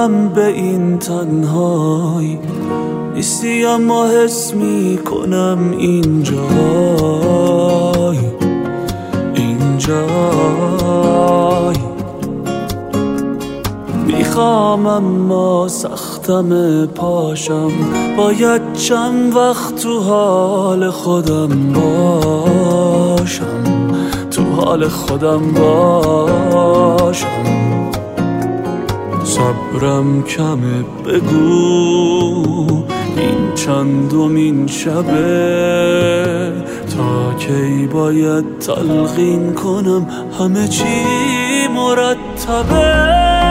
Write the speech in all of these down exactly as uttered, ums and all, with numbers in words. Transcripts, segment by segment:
میفهمم به این تنهایی نیستی، اما حس میکنم اینجای اینجای میخوام اما سختم پاشم، باید چند وقت تو حال خودم باشم، تو حال خودم باشم. صبرم کمه، بگو این چندمین شبه، تا کی باید تلقین کنم همه چی مرتبه.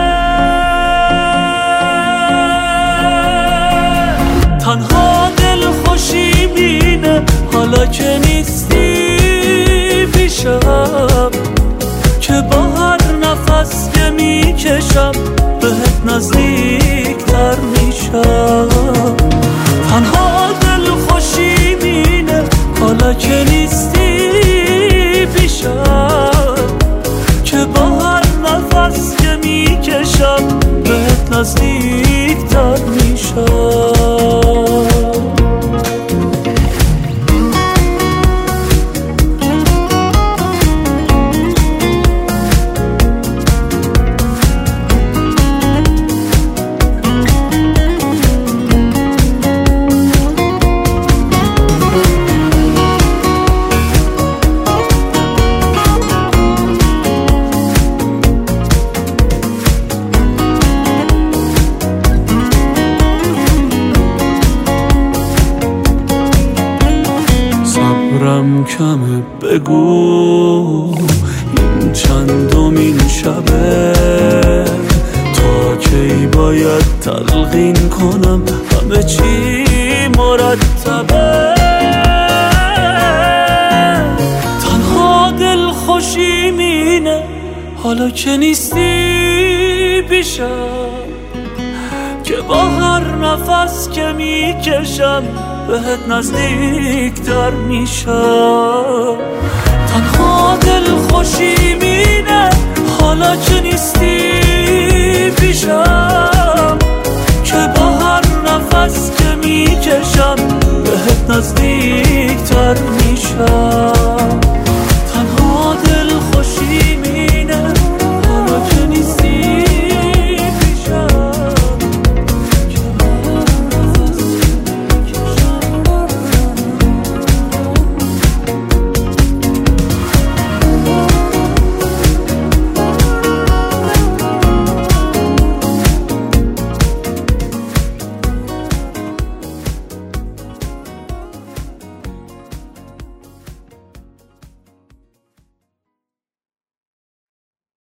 تنها دل خوشی مینه حالا که نیستی پیشم، که با هر نفس که میکشم بهت نزدیک تر میشم. تنها دل خوشی مینه حالا که نیستی پیشم، که با هر نفس که میکشم بهت نزدیک تر میشم. صبرم کمه، بگو این چندمین شبه، تا کی باید تلقین کنم همه چی مرتبه. تنها دل خوشی مینه حالا که نیستی پیشم، که با هر نفس که میکشم بهت نزدیک تر میشم. تنها دل